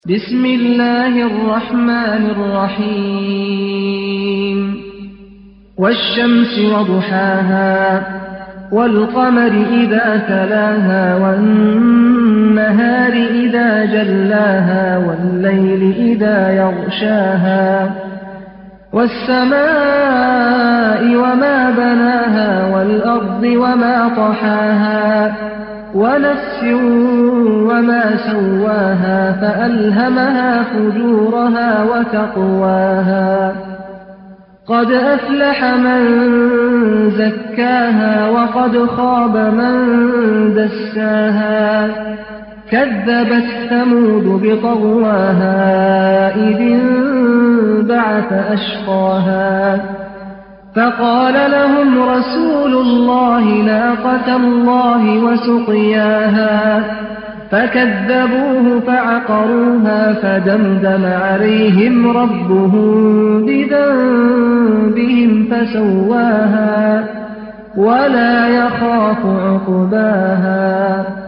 بسم الله الرحمن الرحيم والشمس وضحاها والقمر إذا تلاها والنهار إذا جلاها والليل إذا يغشاها والسماء وما بناها والأرض وما طحاها ونفس وما سواها فألهمها فجورها وتقواها قد أفلح من زكاها وقد خاب من دساها كذبت ثمود بطغواها إذ انبعث أشقاها فقال لهم رسول الله ناقة الله وسقياها فكذبوه فعقروها فدمدم عليهم ربهم بذنبهم فسواها ولا يخاف عقباها